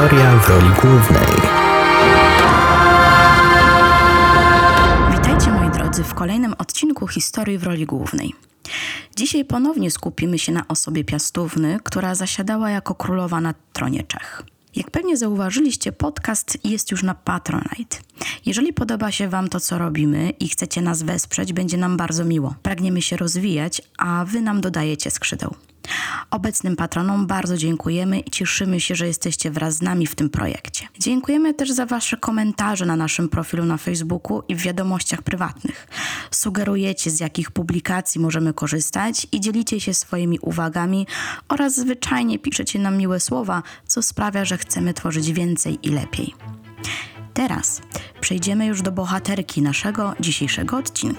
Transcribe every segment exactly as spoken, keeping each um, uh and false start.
Historia w roli głównej. Witajcie moi drodzy w kolejnym odcinku Historii w roli głównej. Dzisiaj ponownie skupimy się na osobie Piastówny, która zasiadała jako królowa na tronie Czech. Jak pewnie zauważyliście, podcast jest już na Patronite. Jeżeli podoba się Wam to, co robimy i chcecie nas wesprzeć, będzie nam bardzo miło. Pragniemy się rozwijać, a Wy nam dodajecie skrzydeł. Obecnym patronom bardzo dziękujemy i cieszymy się, że jesteście wraz z nami w tym projekcie. Dziękujemy też za Wasze komentarze na naszym profilu na Facebooku i w wiadomościach prywatnych. Sugerujecie, z jakich publikacji możemy korzystać i dzielicie się swoimi uwagami oraz zwyczajnie piszecie nam miłe słowa, co sprawia, że chcemy tworzyć więcej i lepiej. Teraz przejdziemy już do bohaterki naszego dzisiejszego odcinka.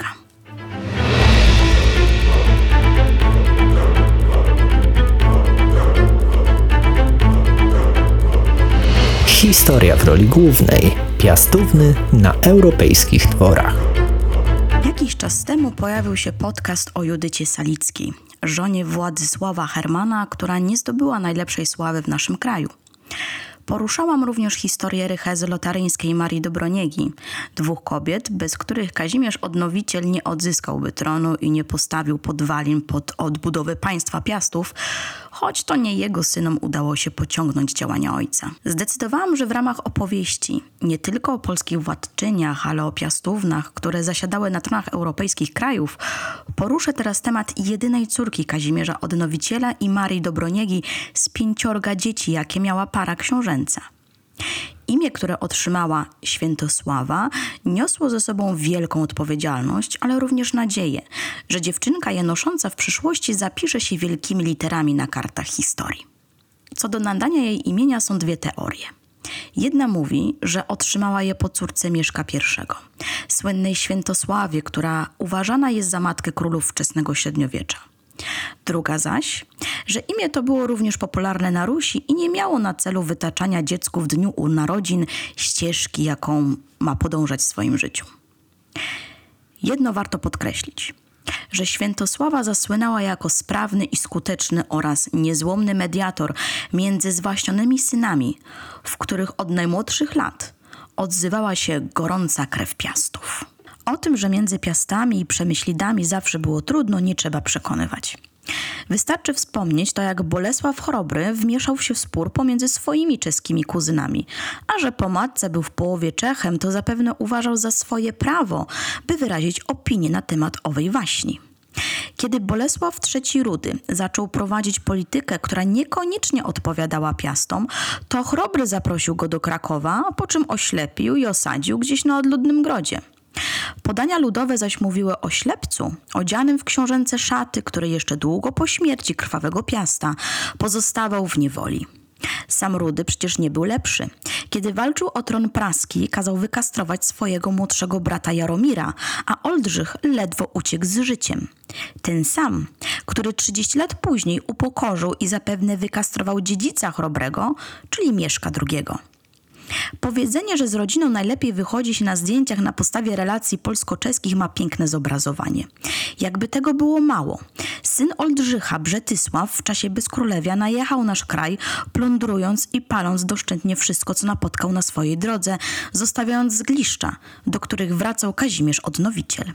Historia w roli głównej. Piastówny na europejskich dworach. Jakiś czas temu pojawił się podcast o Judycie Salickiej, żonie Władysława Hermana, która nie zdobyła najlepszej sławy w naszym kraju. Poruszałam również historię Rychezy Lotaryńskiej Marii Dobroniegi, dwóch kobiet, bez których Kazimierz Odnowiciel nie odzyskałby tronu i nie postawił podwalin pod odbudowę państwa Piastów, choć to nie jego synom udało się pociągnąć działania ojca. Zdecydowałam, że w ramach opowieści nie tylko o polskich władczyniach, ale o Piastównach, które zasiadały na tronach europejskich krajów, poruszę teraz temat jedynej córki Kazimierza Odnowiciela i Marii Dobroniegi z pięciorga dzieci, jakie miała para książęca. Imię, które otrzymała, Świętosława, niosło ze sobą wielką odpowiedzialność, ale również nadzieję, że dziewczynka je nosząca w przyszłości zapisze się wielkimi literami na kartach historii. Co do nadania jej imienia są dwie teorie. Jedna mówi, że otrzymała je po córce Mieszka I, słynnej Świętosławie, która uważana jest za matkę królów wczesnego średniowiecza. Druga zaś, że imię to było również popularne na Rusi i nie miało na celu wytaczania dziecku w dniu narodzin ścieżki, jaką ma podążać w swoim życiu. Jedno warto podkreślić, że Świętosława zasłynęła jako sprawny i skuteczny oraz niezłomny mediator między zwaśnionymi synami, w których od najmłodszych lat odzywała się gorąca krew Piastów. O tym, że między Piastami i Przemyślidami zawsze było trudno, nie trzeba przekonywać. Wystarczy wspomnieć to, jak Bolesław Chrobry wmieszał się w spór pomiędzy swoimi czeskimi kuzynami, a że po matce był w połowie Czechem, to zapewne uważał za swoje prawo, by wyrazić opinię na temat owej waśni. Kiedy Bolesław trzeci Rudy zaczął prowadzić politykę, która niekoniecznie odpowiadała Piastom, to Chrobry zaprosił go do Krakowa, po czym oślepił i osadził gdzieś na odludnym grodzie. Podania ludowe zaś mówiły o ślepcu, odzianym w książęce szaty, który jeszcze długo po śmierci krwawego Piasta pozostawał w niewoli. Sam Rudy przecież nie był lepszy. Kiedy walczył o tron praski, kazał wykastrować swojego młodszego brata Jaromira, a Oldrzych ledwo uciekł z życiem. Ten sam, który trzydzieści lat później upokorzył i zapewne wykastrował dziedzica Chrobrego, czyli Mieszka drugiego. Powiedzenie, że z rodziną najlepiej wychodzi się na zdjęciach na podstawie relacji polsko-czeskich, ma piękne zobrazowanie. Jakby tego było mało, syn Oldrzycha, Brzetysław, w czasie bezkrólewia najechał nasz kraj, plądrując i paląc doszczętnie wszystko, co napotkał na swojej drodze, zostawiając zgliszcza, do których wracał Kazimierz Odnowiciel.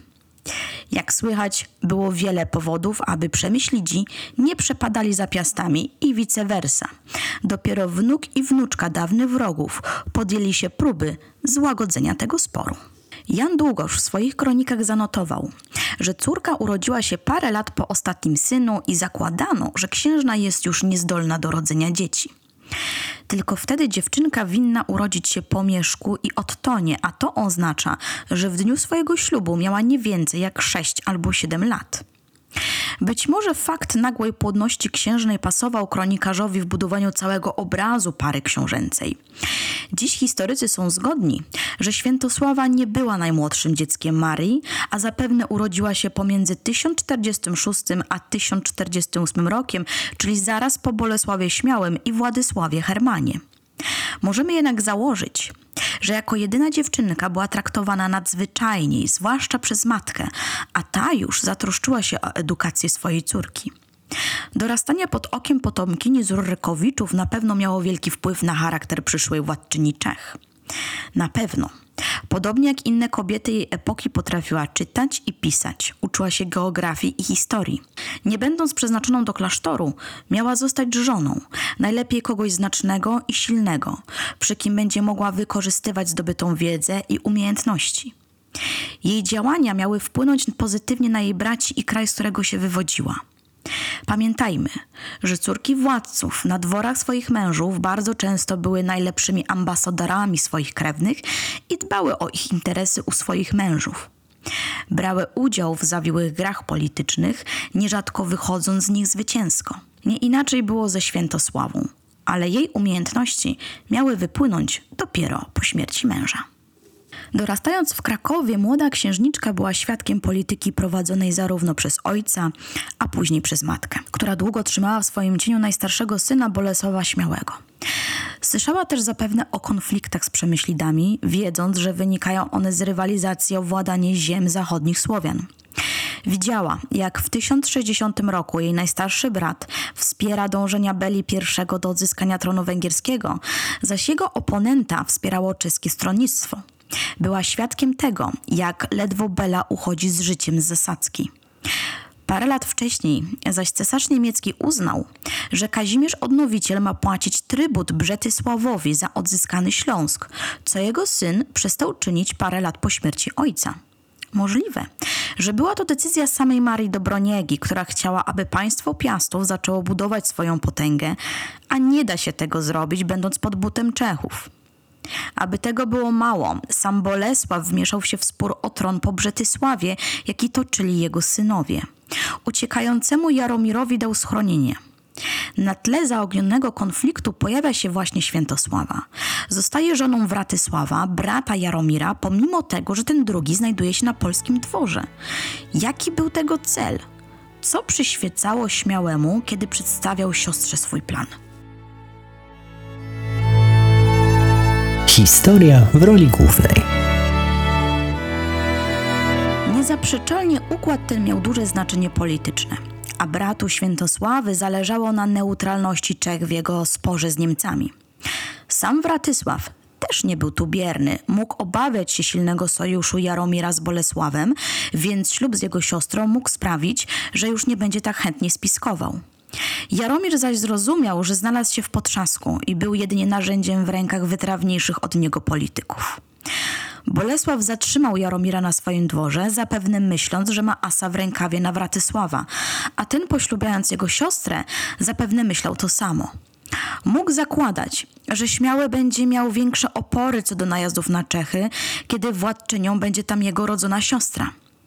Jak słychać, było wiele powodów, aby Przemyślidzi nie przepadali za Piastami i vice versa. Dopiero wnuk i wnuczka dawnych wrogów podjęli się próby złagodzenia tego sporu. Jan Długosz w swoich kronikach zanotował, że córka urodziła się parę lat po ostatnim synu i zakładano, że księżna jest już niezdolna do rodzenia dzieci. Tylko wtedy dziewczynka winna urodzić się po Mieszku i Ottonie, a to oznacza, że w dniu swojego ślubu miała nie więcej jak sześć albo siedem lat. Być może fakt nagłej płodności księżnej pasował kronikarzowi w budowaniu całego obrazu pary książęcej. Dziś historycy są zgodni, że Świętosława nie była najmłodszym dzieckiem Marii, a zapewne urodziła się pomiędzy tysiąc czterdziestym szóstym a tysiąc czterdziestym ósmym rokiem, czyli zaraz po Bolesławie Śmiałym i Władysławie Hermanie. Możemy jednak założyć, że jako jedyna dziewczynka była traktowana nadzwyczajniej, zwłaszcza przez matkę, a ta już zatroszczyła się o edukację swojej córki. Dorastanie pod okiem potomkini z Rurykowiczów na pewno miało wielki wpływ na charakter przyszłej władczyni Czech. Na pewno. Podobnie jak inne kobiety jej epoki potrafiła czytać i pisać, uczyła się geografii i historii. Nie będąc przeznaczoną do klasztoru, miała zostać żoną, najlepiej kogoś znacznego i silnego, przy kim będzie mogła wykorzystywać zdobytą wiedzę i umiejętności. Jej działania miały wpłynąć pozytywnie na jej braci i kraj, z którego się wywodziła. Pamiętajmy, że córki władców na dworach swoich mężów bardzo często były najlepszymi ambasadorami swoich krewnych i dbały o ich interesy u swoich mężów. Brały udział w zawiłych grach politycznych, nierzadko wychodząc z nich zwycięsko. Nie inaczej było ze Świętosławą, ale jej umiejętności miały wypłynąć dopiero po śmierci męża. Dorastając w Krakowie, młoda księżniczka była świadkiem polityki prowadzonej zarówno przez ojca, a później przez matkę, która długo trzymała w swoim cieniu najstarszego syna Bolesława Śmiałego. Słyszała też zapewne o konfliktach z Przemyślidami, wiedząc, że wynikają one z rywalizacji o władanie ziem zachodnich Słowian. Widziała, jak w tysiąc sześćdziesiątym roku jej najstarszy brat wspiera dążenia Beli I do odzyskania tronu węgierskiego, zaś jego oponenta wspierało czeskie stronnictwo. Była świadkiem tego, jak ledwo Bela uchodzi z życiem z zasadzki. Parę lat wcześniej zaś cesarz niemiecki uznał, że Kazimierz Odnowiciel ma płacić trybut Brzetysławowi za odzyskany Śląsk, co jego syn przestał czynić parę lat po śmierci ojca. Możliwe, że była to decyzja samej Marii Dobroniegi, która chciała, aby państwo Piastów zaczęło budować swoją potęgę, a nie da się tego zrobić, będąc pod butem Czechów. Aby tego było mało, sam Bolesław wmieszał się w spór o tron po Brzetysławie, jaki toczyli jego synowie. Uciekającemu Jaromirowi dał schronienie. Na tle zaognionego konfliktu pojawia się właśnie Świętosława. Zostaje żoną Wratysława, brata Jaromira, pomimo tego, że ten drugi znajduje się na polskim dworze. Jaki był tego cel? Co przyświecało Śmiałemu, kiedy przedstawiał siostrze swój plan? Historia w roli głównej. Niezaprzeczalnie układ ten miał duże znaczenie polityczne, a bratu Świętosławy zależało na neutralności Czech w jego sporze z Niemcami. Sam Wratysław też nie był tu bierny, mógł obawiać się silnego sojuszu Jaromira z Bolesławem, więc ślub z jego siostrą mógł sprawić, że już nie będzie tak chętnie spiskował. Jaromir zaś zrozumiał, że znalazł się w potrzasku i był jedynie narzędziem w rękach wytrawniejszych od niego polityków. Bolesław zatrzymał Jaromira na swoim dworze, zapewne myśląc, że ma asa w rękawie na Wratysława, a ten, poślubiając jego siostrę, zapewne myślał to samo. Mógł zakładać, że Śmiały będzie miał większe opory co do najazdów na Czechy, kiedy władczynią będzie tam jego rodzona siostra.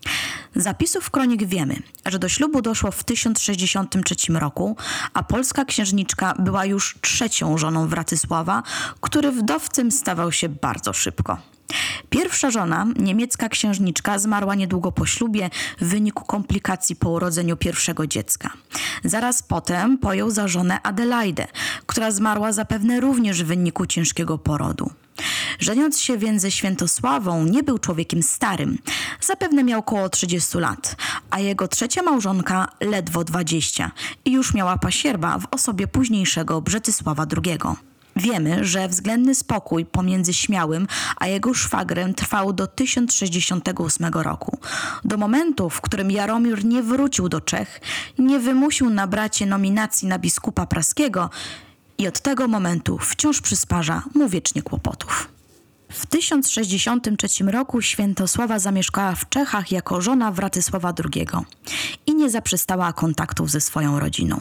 Z zapisów kronik wiemy, że do ślubu doszło w tysiąc sześćdziesiątym trzecim roku, a polska księżniczka była już trzecią żoną Wratysława, który wdowcem stawał się bardzo szybko. Pierwsza żona, niemiecka księżniczka, zmarła niedługo po ślubie w wyniku komplikacji po urodzeniu pierwszego dziecka. Zaraz potem pojął za żonę Adelaidę, która zmarła zapewne również w wyniku ciężkiego porodu. Żeniąc się więc ze Świętosławą, nie był człowiekiem starym. Zapewne miał około trzydziestu lat, a jego trzecia małżonka ledwo dwadzieścia i już miała pasierba w osobie późniejszego Brzetysława drugiego. Wiemy, że względny spokój pomiędzy Śmiałym a jego szwagrem trwał do tysiąc sześćdziesiątego ósmego roku. Do momentu, w którym Jaromir nie wrócił do Czech, nie wymusił na bracie nominacji na biskupa praskiego i od tego momentu wciąż przysparza mu wiecznie kłopotów. W tysiąc sześćdziesiątym trzecim roku Świętosława zamieszkała w Czechach jako żona Wratysława drugiego i nie zaprzestała kontaktów ze swoją rodziną.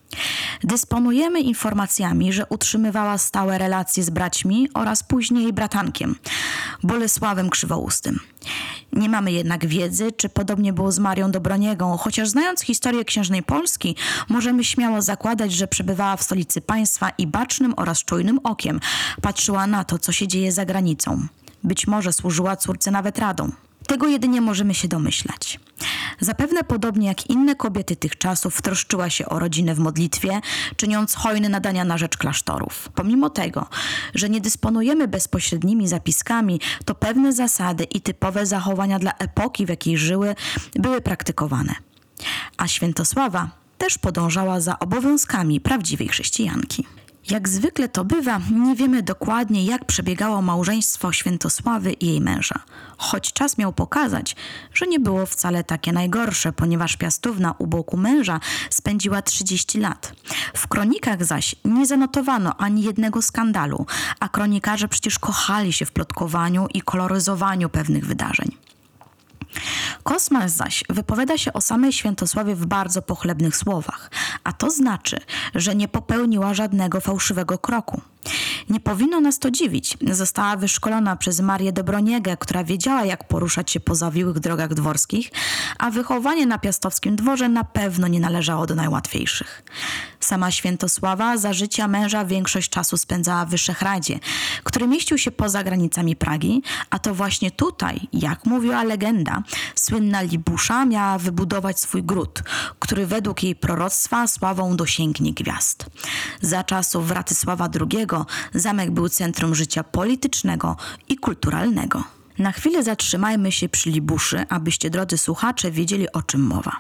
Dysponujemy informacjami, że utrzymywała stałe relacje z braćmi oraz później bratankiem, Bolesławem Krzywoustym. Nie mamy jednak wiedzy, czy podobnie było z Marią Dobroniegą, chociaż znając historię księżnej Polski, możemy śmiało zakładać, że przebywała w stolicy państwa i bacznym oraz czujnym okiem patrzyła na to, co się dzieje za granicą. Być może służyła córce nawet radą. Tego jedynie możemy się domyślać. Zapewne podobnie jak inne kobiety tych czasów troszczyła się o rodzinę w modlitwie, czyniąc hojne nadania na rzecz klasztorów. Pomimo tego, że nie dysponujemy bezpośrednimi zapiskami, to pewne zasady i typowe zachowania dla epoki, w jakiej żyły, były praktykowane. A Świętosława też podążała za obowiązkami prawdziwej chrześcijanki. Jak zwykle to bywa, nie wiemy dokładnie, jak przebiegało małżeństwo Świętosławy i jej męża. Choć czas miał pokazać, że nie było wcale takie najgorsze, ponieważ Piastówna u boku męża spędziła trzydzieści lat. W kronikach zaś nie zanotowano ani jednego skandalu, a kronikarze przecież kochali się w plotkowaniu i koloryzowaniu pewnych wydarzeń. Kosmas zaś wypowiada się o samej Świętosławie w bardzo pochlebnych słowach, a to znaczy, że nie popełniła żadnego fałszywego kroku. Nie powinno nas to dziwić. Została wyszkolona przez Marię Dobroniegę, która wiedziała, jak poruszać się po zawiłych drogach dworskich, a wychowanie na piastowskim dworze na pewno nie należało do najłatwiejszych. Sama Świętosława za życia męża większość czasu spędzała w Wyszehradzie, który mieścił się poza granicami Pragi, a to właśnie tutaj, jak mówiła legenda, słynna Libusza miała wybudować swój gród, który według jej proroctwa sławą dosięgnie gwiazd. Za czasów Ratysława drugiego zamek był centrum życia politycznego i kulturalnego. Na chwilę zatrzymajmy się przy Libuszy, abyście, drodzy słuchacze, wiedzieli, o czym mowa.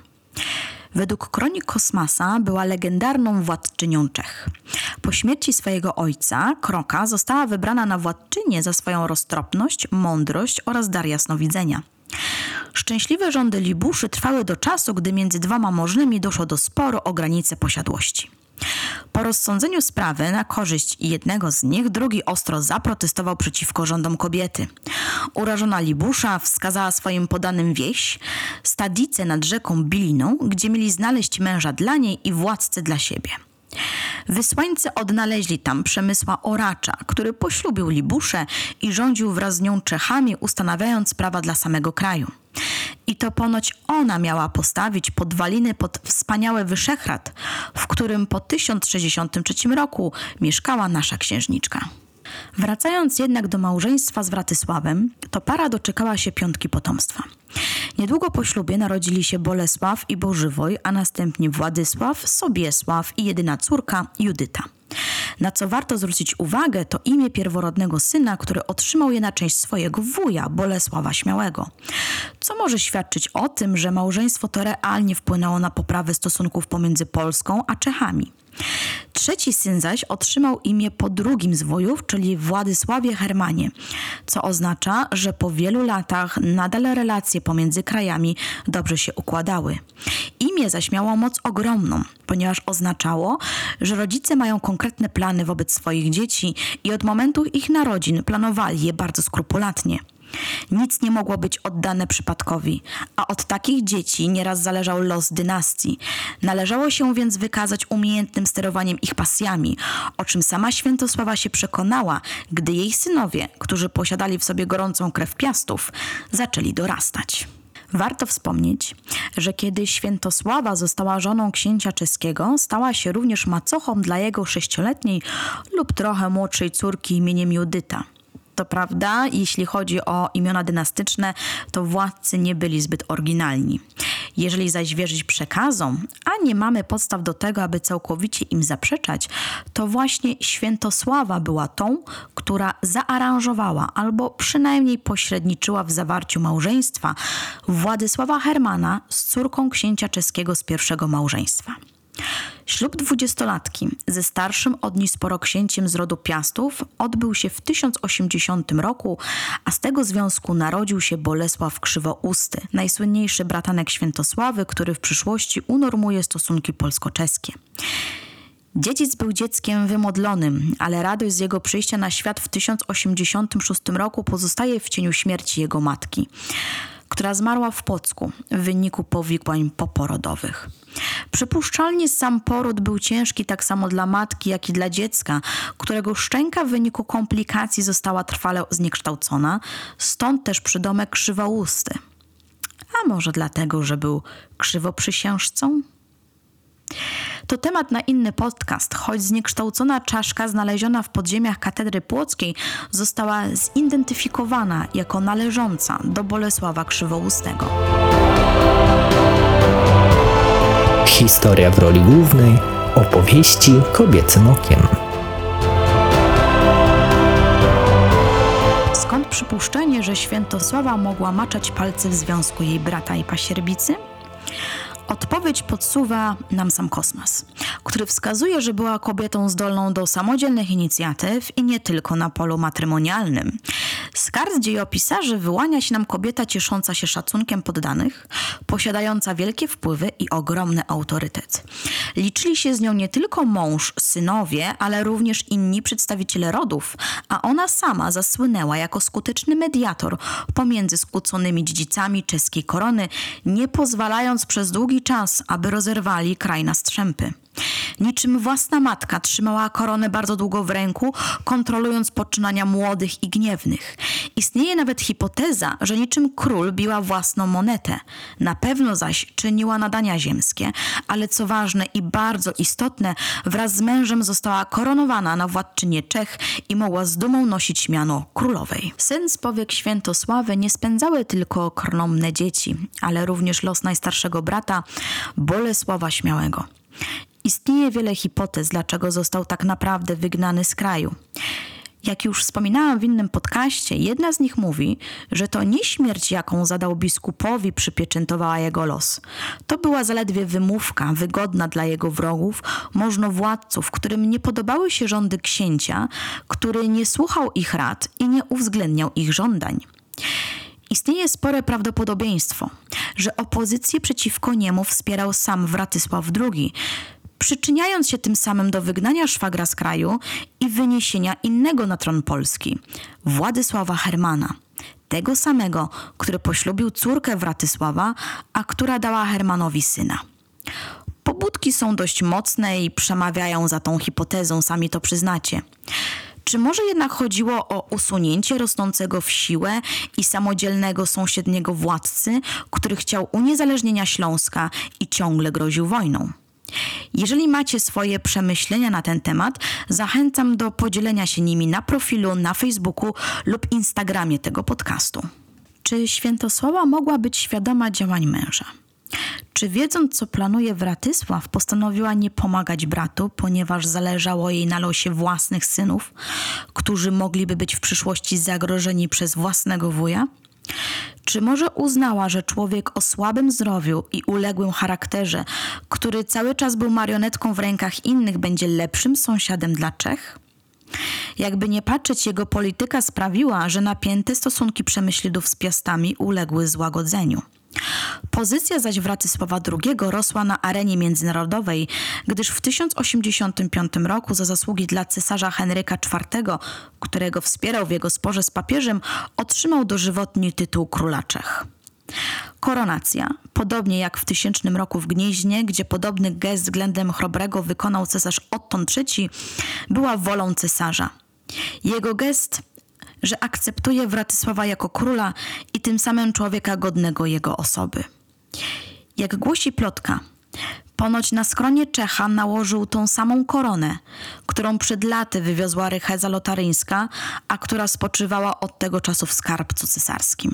Według kronik Kosmasa była legendarną władczynią Czech. Po śmierci swojego ojca, Kroka, została wybrana na władczynię za swoją roztropność, mądrość oraz dar jasnowidzenia. Szczęśliwe rządy Libuszy trwały do czasu, gdy między dwoma możnymi doszło do sporu o granice posiadłości. Po rozsądzeniu sprawy na korzyść jednego z nich, drugi ostro zaprotestował przeciwko rządom kobiety. Urażona Libusza wskazała swoim podanym wieś, stadicę nad rzeką Biliną, gdzie mieli znaleźć męża dla niej i władcę dla siebie. Wysłańcy odnaleźli tam Przemysła Oracza, który poślubił Libuszę i rządził wraz z nią Czechami, ustanawiając prawa dla samego kraju. I to ponoć ona miała postawić podwaliny pod wspaniały Wyszehrad, w którym po tysiąc sześćdziesiątym trzecim roku mieszkała nasza księżniczka. Wracając jednak do małżeństwa z Wratysławem, to para doczekała się piątki potomstwa. Niedługo po ślubie narodzili się Bolesław i Bożywoj, a następnie Władysław, Sobiesław i jedyna córka Judyta. Na co warto zwrócić uwagę, to imię pierworodnego syna, który otrzymał je na część swojego wuja, Bolesława Śmiałego. Co może świadczyć o tym, że małżeństwo to realnie wpłynęło na poprawę stosunków pomiędzy Polską a Czechami. Trzeci syn zaś otrzymał imię po drugim z wujów, czyli Władysławie Hermanie, co oznacza, że po wielu latach nadal relacje pomiędzy krajami dobrze się układały. Imię zaś miało moc ogromną, ponieważ oznaczało, że rodzice mają konkretne plany wobec swoich dzieci i od momentu ich narodzin planowali je bardzo skrupulatnie. Nic nie mogło być oddane przypadkowi, a od takich dzieci nieraz zależał los dynastii. Należało się więc wykazać umiejętnym sterowaniem ich pasjami, o czym sama Świętosława się przekonała, gdy jej synowie, którzy posiadali w sobie gorącą krew Piastów, zaczęli dorastać. Warto wspomnieć, że kiedy Świętosława została żoną księcia czeskiego, stała się również macochą dla jego sześcioletniej lub trochę młodszej córki imieniem Judyta. To prawda, jeśli chodzi o imiona dynastyczne, to władcy nie byli zbyt oryginalni. Jeżeli zaś wierzyć przekazom, a nie mamy podstaw do tego, aby całkowicie im zaprzeczać, to właśnie Świętosława była tą, która zaaranżowała albo przynajmniej pośredniczyła w zawarciu małżeństwa Władysława Hermana z córką księcia czeskiego z pierwszego małżeństwa. Ślub dwudziestolatki ze starszym od niej sporo księciem z rodu Piastów odbył się w tysiąc osiemdziesiątym roku, a z tego związku narodził się Bolesław Krzywousty, najsłynniejszy bratanek Świętosławy, który w przyszłości unormuje stosunki polsko-czeskie. Dziedzic był dzieckiem wymodlonym, ale radość z jego przyjścia na świat w tysiąc osiemdziesiątym szóstym roku pozostaje w cieniu śmierci jego matki, która zmarła w Płocku w wyniku powikłań poporodowych. Przypuszczalnie sam poród był ciężki tak samo dla matki, jak i dla dziecka, którego szczęka w wyniku komplikacji została trwale zniekształcona, stąd też przydomek Krzywousty. A może dlatego, że był krzywoprzysiężcą? To temat na inny podcast, choć zniekształcona czaszka znaleziona w podziemiach katedry płockiej została zidentyfikowana jako należąca do Bolesława Krzywoustego. Historia w roli głównej, opowieści kobiecym okiem. Skąd przypuszczenie, że Świętosława mogła maczać palce w związku jej brata i pasierbicy? Odpowiedź podsuwa nam sam kosmas, który wskazuje, że była kobietą zdolną do samodzielnych inicjatyw i nie tylko na polu matrymonialnym. Z kart dziejopisarzy wyłania się nam kobieta ciesząca się szacunkiem poddanych, posiadająca wielkie wpływy i ogromny autorytet. Liczyli się z nią nie tylko mąż, synowie, ale również inni przedstawiciele rodów, a ona sama zasłynęła jako skuteczny mediator pomiędzy skłóconymi dziedzicami czeskiej korony, nie pozwalając przez długi czas, aby rozerwali kraj na strzępy. Niczym własna matka trzymała koronę bardzo długo w ręku, kontrolując poczynania młodych i gniewnych. Istnieje nawet hipoteza, że niczym król biła własną monetę. Na pewno zaś czyniła nadania ziemskie, ale co ważne i bardzo istotne, wraz z mężem została koronowana na władczynię Czech i mogła z dumą nosić miano królowej. Syn z powiek Świętosławy nie spędzały tylko krnąbne dzieci, ale również los najstarszego brata Bolesława Śmiałego. Istnieje wiele hipotez, dlaczego został tak naprawdę wygnany z kraju. Jak już wspominałam w innym podcaście, jedna z nich mówi, że to nie śmierć, jaką zadał biskupowi, przypieczętowała jego los. To była zaledwie wymówka wygodna dla jego wrogów, możnowładców, którym nie podobały się rządy księcia, który nie słuchał ich rad i nie uwzględniał ich żądań. Istnieje spore prawdopodobieństwo, że opozycję przeciwko niemu wspierał sam Wratysław drugi, przyczyniając się tym samym do wygnania szwagra z kraju i wyniesienia innego na tron Polski, Władysława Hermana, tego samego, który poślubił córkę Wratysława, a która dała Hermanowi syna. Pobudki są dość mocne i przemawiają za tą hipotezą, sami to przyznacie. Czy może jednak chodziło o usunięcie rosnącego w siłę i samodzielnego sąsiedniego władcy, który chciał uniezależnienia Śląska i ciągle groził wojną? Jeżeli macie swoje przemyślenia na ten temat, zachęcam do podzielenia się nimi na profilu na Facebooku lub Instagramie tego podcastu. Czy Świętosława mogła być świadoma działań męża? Czy wiedząc, co planuje Wratysław, postanowiła nie pomagać bratu, ponieważ zależało jej na losie własnych synów, którzy mogliby być w przyszłości zagrożeni przez własnego wuja? Czy może uznała, że człowiek o słabym zdrowiu i uległym charakterze, który cały czas był marionetką w rękach innych, będzie lepszym sąsiadem dla Czech? Jakby nie patrzeć, jego polityka sprawiła, że napięte stosunki Przemyślidów z Piastami uległy złagodzeniu. Pozycja zaś Wratysława drugiego rosła na arenie międzynarodowej, gdyż w tysiąc osiemdziesiątym piątym roku za zasługi dla cesarza Henryka czwartego, którego wspierał w jego sporze z papieżem, otrzymał dożywotni tytuł króla Czech. Koronacja, podobnie jak w tysięcznym roku w Gnieźnie, gdzie podobny gest względem chrobrego wykonał cesarz Otton trzeci, była wolą cesarza. Jego gest, że akceptuje Wratysława jako króla i tym samym człowieka godnego jego osoby. Jak głosi plotka, ponoć na skronie Czecha nałożył tą samą koronę, którą przed laty wywiozła Rycheza Lotaryńska, a która spoczywała od tego czasu w skarbcu cesarskim.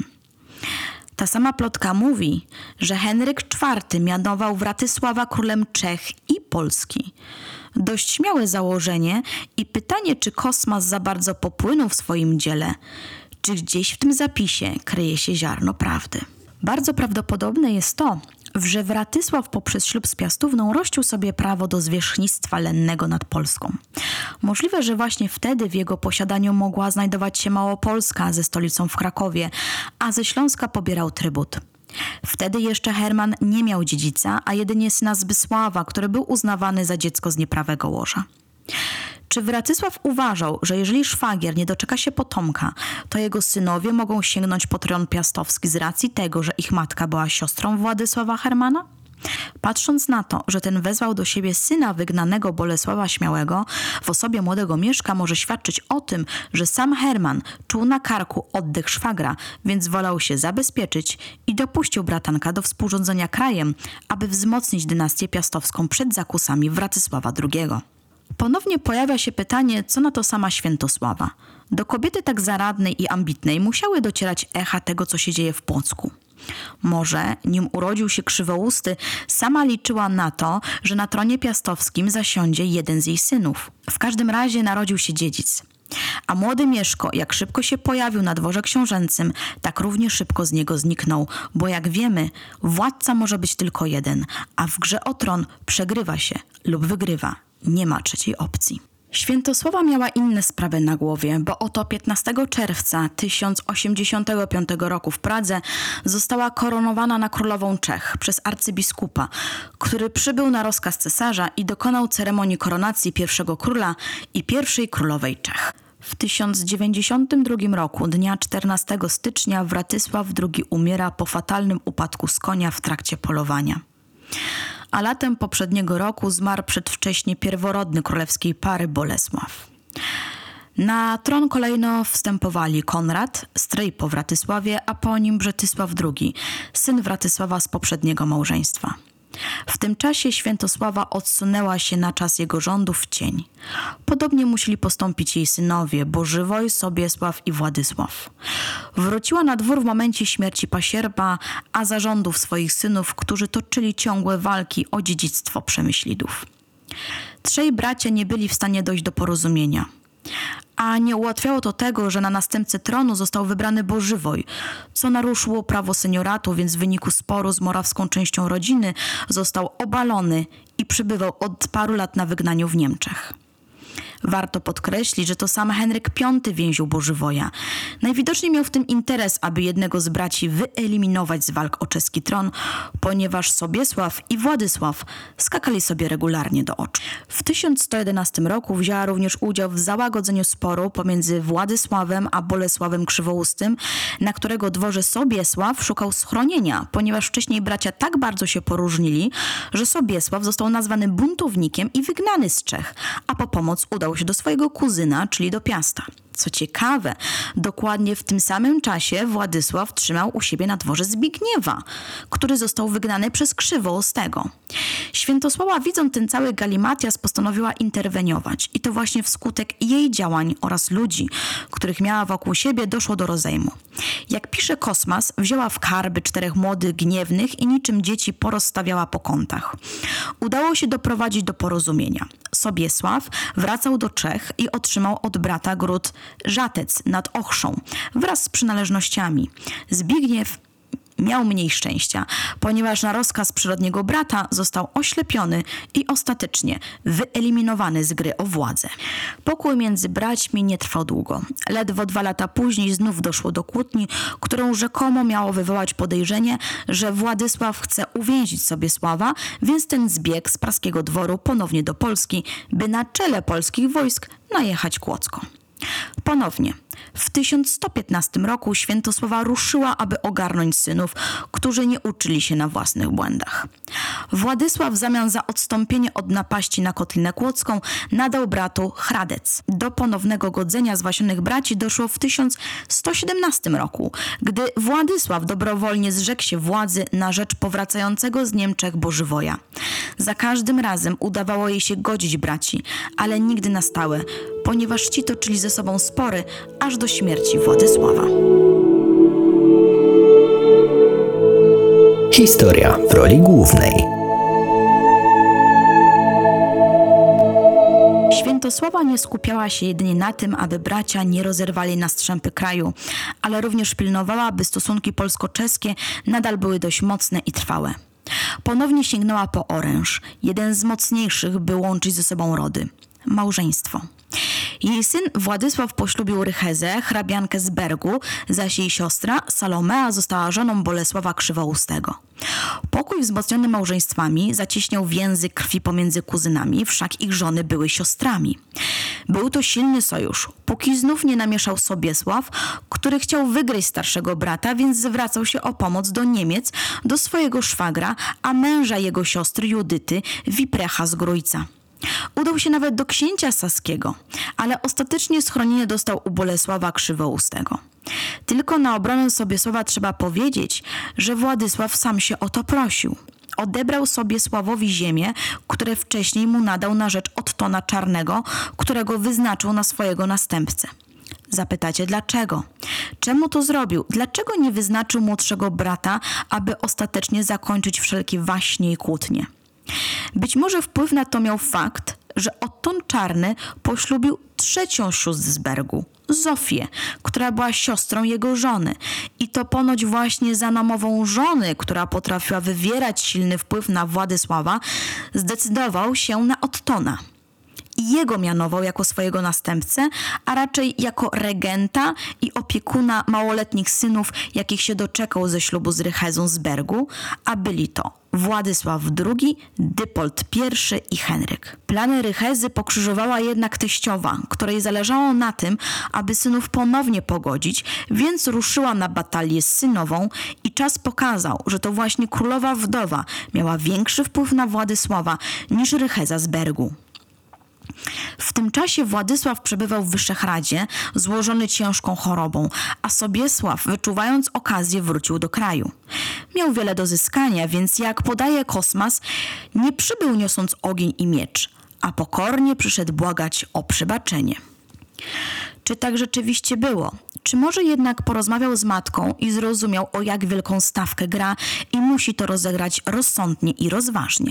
Ta sama plotka mówi, że Henryk czwarty mianował Wratysława królem Czech i Polski. Dość śmiałe założenie i pytanie, czy kosmas za bardzo popłynął w swoim dziele, czy gdzieś w tym zapisie kryje się ziarno prawdy. Bardzo prawdopodobne jest to, że Wratysław poprzez ślub z Piastówną rościł sobie prawo do zwierzchnictwa lennego nad Polską. Możliwe, że właśnie wtedy w jego posiadaniu mogła znajdować się Małopolska ze stolicą w Krakowie, a ze Śląska pobierał trybut. Wtedy jeszcze Herman nie miał dziedzica, a jedynie syna Zbysława, który był uznawany za dziecko z nieprawego łoża. Czy Wratysław uważał, że jeżeli szwagier nie doczeka się potomka, to jego synowie mogą sięgnąć po tron piastowski z racji tego, że ich matka była siostrą Władysława Hermana? Patrząc na to, że ten wezwał do siebie syna wygnanego Bolesława Śmiałego w osobie młodego Mieszka, może świadczyć o tym, że sam Herman czuł na karku oddech szwagra, więc wolał się zabezpieczyć i dopuścił bratanka do współrządzenia krajem, aby wzmocnić dynastię piastowską przed zakusami Wratysława drugiego. Ponownie pojawia się pytanie, co na to sama Świętosława. Do kobiety tak zaradnej i ambitnej musiały docierać echa tego, co się dzieje w Płocku. Może, nim urodził się Krzywousty, sama liczyła na to, że na tronie piastowskim zasiądzie jeden z jej synów. W każdym razie narodził się dziedzic. A młody Mieszko, jak szybko się pojawił na dworze książęcym, tak równie szybko z niego zniknął, bo jak wiemy, władca może być tylko jeden, a w grze o tron przegrywa się lub wygrywa. Nie ma trzeciej opcji. Świętosława miała inne sprawy na głowie, bo oto piętnastego czerwca tysiąc osiemdziesiątego piątego roku w Pradze została koronowana na królową Czech przez arcybiskupa, który przybył na rozkaz cesarza i dokonał ceremonii koronacji pierwszego króla i pierwszej królowej Czech. W tysiąc dziewięćdziesiątym drugim roku, dnia czternastego stycznia, Wratysław drugi umiera po fatalnym upadku z konia w trakcie polowania. A latem poprzedniego roku zmarł przedwcześnie pierworodny królewskiej pary Bolesław. Na tron kolejno wstępowali Konrad, stryj po Wratysławie, a po nim Brzetysław drugi, syn Wratysława z poprzedniego małżeństwa. W tym czasie Świętosława odsunęła się na czas jego rządów w cień. Podobnie musieli postąpić jej synowie Bożywoj, Sobiesław i Władysław. Wróciła na dwór w momencie śmierci pasierba, a za rządów swoich synów, którzy toczyli ciągłe walki o dziedzictwo Przemyślidów. Trzej bracia nie byli w stanie dojść do porozumienia. A nie ułatwiało to tego, że na następcę tronu został wybrany Bożywoj, co naruszyło prawo senioratu, więc w wyniku sporu z morawską częścią rodziny został obalony i przebywał od paru lat na wygnaniu w Niemczech. Warto podkreślić, że to sam Henryk piąty więził Bożywoja. Najwidoczniej miał w tym interes, aby jednego z braci wyeliminować z walk o czeski tron, ponieważ Sobiesław i Władysław skakali sobie regularnie do oczu. W tysiąc sto jedenastym roku wzięła również udział w załagodzeniu sporu pomiędzy Władysławem a Bolesławem Krzywoustym, na którego dworze Sobiesław szukał schronienia, ponieważ wcześniej bracia tak bardzo się poróżnili, że Sobiesław został nazwany buntownikiem i wygnany z Czech, a po pomoc udał się do swojego kuzyna, czyli do Piasta. Co ciekawe, dokładnie w tym samym czasie Władysław trzymał u siebie na dworze Zbigniewa, który został wygnany przez Krzywoustego. Świętosława, widząc ten cały galimatias, postanowiła interweniować i to właśnie wskutek jej działań oraz ludzi, których miała wokół siebie, doszło do rozejmu. Jak pisze Kosmas, wzięła w karby czterech młodych, gniewnych i niczym dzieci porozstawiała po kątach. Udało się doprowadzić do porozumienia. Sobiesław wracał do Czech i otrzymał od brata gród Żatec nad Ochrzą wraz z przynależnościami. Zbigniew miał mniej szczęścia, ponieważ na rozkaz przyrodniego brata został oślepiony i ostatecznie wyeliminowany z gry o władzę. Pokój między braćmi nie trwał długo. Ledwo dwa lata później znów doszło do kłótni, którą rzekomo miało wywołać podejrzenie, że Władysław chce uwięzić Sobiesława, więc ten zbiegł z praskiego dworu ponownie do Polski, by na czele polskich wojsk najechać Kłodzko. Ponownie, w tysiąc sto piętnastym roku Świętosława ruszyła, aby ogarnąć synów, którzy nie uczyli się na własnych błędach. Władysław w zamian za odstąpienie od napaści na Kotlinę Kłodzką nadał bratu Hradec. Do ponownego godzenia zwasionych braci doszło w tysiąc sto siedemnastym roku, gdy Władysław dobrowolnie zrzekł się władzy na rzecz powracającego z Niemczech Bożywoja. Za każdym razem udawało jej się godzić braci, ale nigdy na stałe, ponieważ ci toczyli ze sobą spory aż do śmierci Władysława. Historia w roli głównej. Świętosława nie skupiała się jedynie na tym, aby bracia nie rozerwali na strzępy kraju, ale również pilnowała, by stosunki polsko-czeskie nadal były dość mocne i trwałe. Ponownie sięgnęła po oręż, jeden z mocniejszych, by łączyć ze sobą rody – małżeństwo. Jej syn Władysław poślubił Rychezę, hrabiankę z Bergu, zaś jej siostra Salomea została żoną Bolesława Krzywoustego. Pokój wzmocniony małżeństwami zacieśniał więzy krwi pomiędzy kuzynami, wszak ich żony były siostrami. Był to silny sojusz, póki znów nie namieszał Sobiesław, który chciał wygryźć starszego brata, więc zwracał się o pomoc do Niemiec, do swojego szwagra, a męża jego siostry Judyty, Wiprecha z Grójca. Udał się nawet do księcia saskiego, ale ostatecznie schronienie dostał u Bolesława Krzywoustego. Tylko na obronę Sobiesława trzeba powiedzieć, że Władysław sam się o to prosił. Odebrał Sobiesławowi ziemię, które wcześniej mu nadał na rzecz Ottona Czarnego, którego wyznaczył na swojego następcę. Zapytacie dlaczego? Czemu to zrobił? Dlaczego nie wyznaczył młodszego brata, aby ostatecznie zakończyć wszelkie waśnie i kłótnie? Być może wpływ na to miał fakt, że Otton Czarny poślubił trzecią Szucbergu, Zofię, która była siostrą jego żony. I to ponoć właśnie za namową żony, która potrafiła wywierać silny wpływ na Władysława, zdecydował się na Ottona. I jego mianował jako swojego następcę, a raczej jako regenta i opiekuna małoletnich synów, jakich się doczekał ze ślubu z Rychezą z Bergu, a byli to Władysław drugi, Dypold pierwszy i Henryk. Plany Rychezy pokrzyżowała jednak teściowa, której zależało na tym, aby synów ponownie pogodzić, więc ruszyła na batalię z synową i czas pokazał, że to właśnie królowa wdowa miała większy wpływ na Władysława niż Rycheza z Bergu. W tym czasie Władysław przebywał w Wyszehradzie, złożony ciężką chorobą, a Sobiesław, wyczuwając okazję, wrócił do kraju. Miał wiele do zyskania, więc jak podaje Kosmas, nie przybył niosąc ogień i miecz, a pokornie przyszedł błagać o przebaczenie. Czy tak rzeczywiście było? Czy może jednak porozmawiał z matką i zrozumiał, o jak wielką stawkę gra i musi to rozegrać rozsądnie i rozważnie?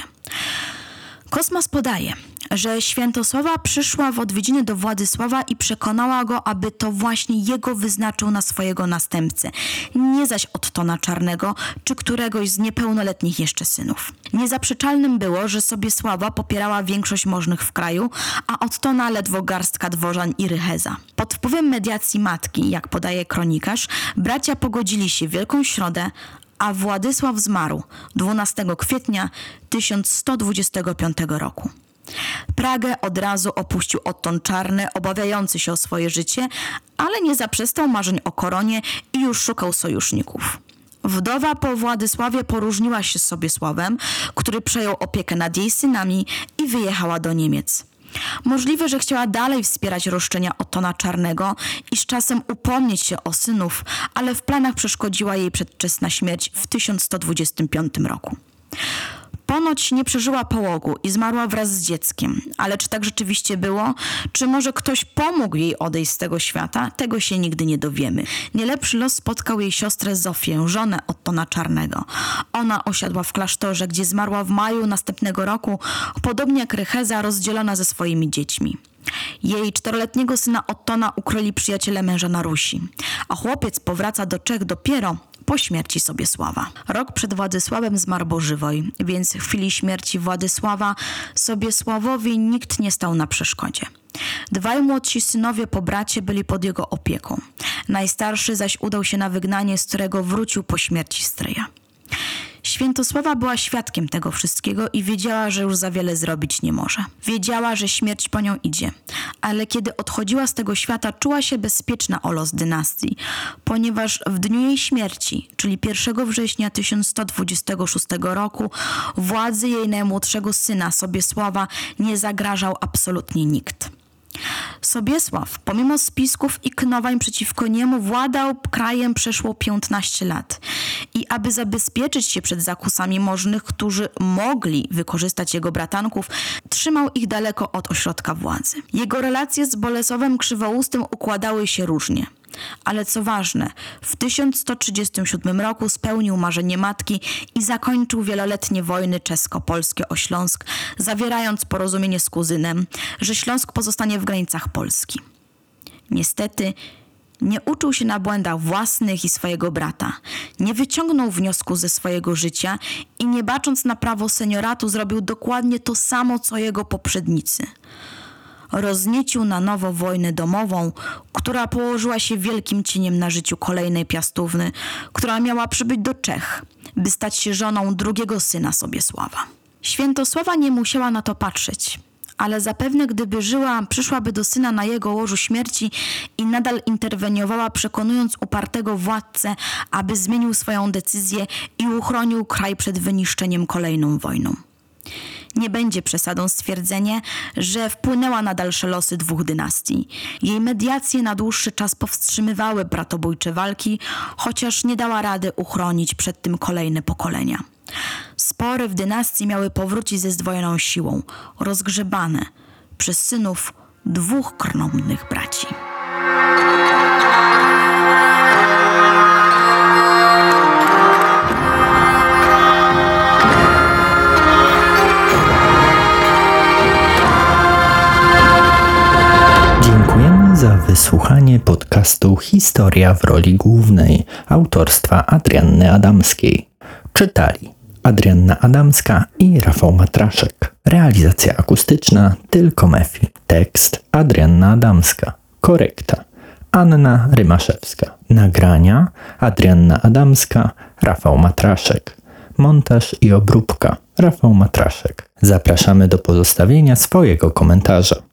Kosmas podaje, że Świętosława przyszła w odwiedziny do Władysława i przekonała go, aby to właśnie jego wyznaczył na swojego następcę, nie zaś Ottona Czarnego czy któregoś z niepełnoletnich jeszcze synów. Niezaprzeczalnym było, że Sobiesława popierała większość możnych w kraju, a Ottona ledwo garstka dworzan i Rycheza. Pod wpływem mediacji matki, jak podaje kronikarz, bracia pogodzili się w Wielką Środę, a Władysław zmarł dwunastego kwietnia tysiąc sto dwudziestego piątego roku. Pragę od razu opuścił Otton Czarny, obawiający się o swoje życie, ale nie zaprzestał marzeń o koronie i już szukał sojuszników. Wdowa po Władysławie poróżniła się z Sobiesławem, który przejął opiekę nad jej synami i wyjechała do Niemiec. Możliwe, że chciała dalej wspierać roszczenia Ottona Czarnego i z czasem upomnieć się o synów, ale w planach przeszkodziła jej przedwczesna śmierć w tysiąc sto dwudziestym piątym roku. Ponoć nie przeżyła połogu i zmarła wraz z dzieckiem, ale czy tak rzeczywiście było? Czy może ktoś pomógł jej odejść z tego świata? Tego się nigdy nie dowiemy. Nie lepszy los spotkał jej siostrę Zofię, żonę Ottona Czarnego. Ona osiadła w klasztorze, gdzie zmarła w maju następnego roku, podobnie jak Rycheza, rozdzielona ze swoimi dziećmi. Jej czteroletniego syna Ottona ukryli przyjaciele męża na Rusi, a chłopiec powraca do Czech dopiero po śmierci Sobiesława. Rok przed Władysławem zmarł Bożywoj, więc w chwili śmierci Władysława Sobiesławowi nikt nie stał na przeszkodzie. Dwaj młodsi synowie po bracie byli pod jego opieką. Najstarszy zaś udał się na wygnanie, z którego wrócił po śmierci stryja. Świętosława była świadkiem tego wszystkiego i wiedziała, że już za wiele zrobić nie może. Wiedziała, że śmierć po nią idzie, ale kiedy odchodziła z tego świata, czuła się bezpieczna o los dynastii, ponieważ w dniu jej śmierci, czyli pierwszego września tysiąc sto dwudziestego szóstego roku, władzy jej najmłodszego syna Sobiesława nie zagrażał absolutnie nikt. Sobiesław, pomimo spisków i knowań przeciwko niemu, władał krajem przeszło piętnaście lat. I aby zabezpieczyć się przed zakusami możnych, którzy mogli wykorzystać jego bratanków, trzymał ich daleko od ośrodka władzy. Jego relacje z Bolesławem Krzywoustym układały się różnie. Ale co ważne, w tysiąc sto trzydziestym siódmym roku spełnił marzenie matki i zakończył wieloletnie wojny czesko-polskie o Śląsk, zawierając porozumienie z kuzynem, że Śląsk pozostanie w granicach Polski. Niestety nie uczył się na błędach własnych i swojego brata, nie wyciągnął wniosku ze swojego życia i nie bacząc na prawo senioratu zrobił dokładnie to samo, co jego poprzednicy. Rozniecił na nowo wojnę domową, która położyła się wielkim cieniem na życiu kolejnej piastówny, która miała przybyć do Czech, by stać się żoną drugiego syna Sobiesława. Świętosława nie musiała na to patrzeć, ale zapewne gdyby żyła, przyszłaby do syna na jego łożu śmierci i nadal interweniowała, przekonując upartego władcę, aby zmienił swoją decyzję i uchronił kraj przed wyniszczeniem kolejną wojną. Nie będzie przesadą stwierdzenie, że wpłynęła na dalsze losy dwóch dynastii. Jej mediacje na dłuższy czas powstrzymywały bratobójcze walki, chociaż nie dała rady uchronić przed tym kolejne pokolenia. Spory w dynastii miały powrócić ze zdwojoną siłą, rozgrzebane przez synów dwóch krnąbrnych braci. wysłuchanie podcastu Historia w roli głównej autorstwa Adrianny Adamskiej. Czytali Adrianna Adamska i Rafał Matraszek. Realizacja akustyczna Tylko Mefi. Tekst Adrianna Adamska. Korekta Anna Rymaszewska. Nagrania Adrianna Adamska, Rafał Matraszek. Montaż i obróbka Rafał Matraszek. Zapraszamy do pozostawienia swojego komentarza.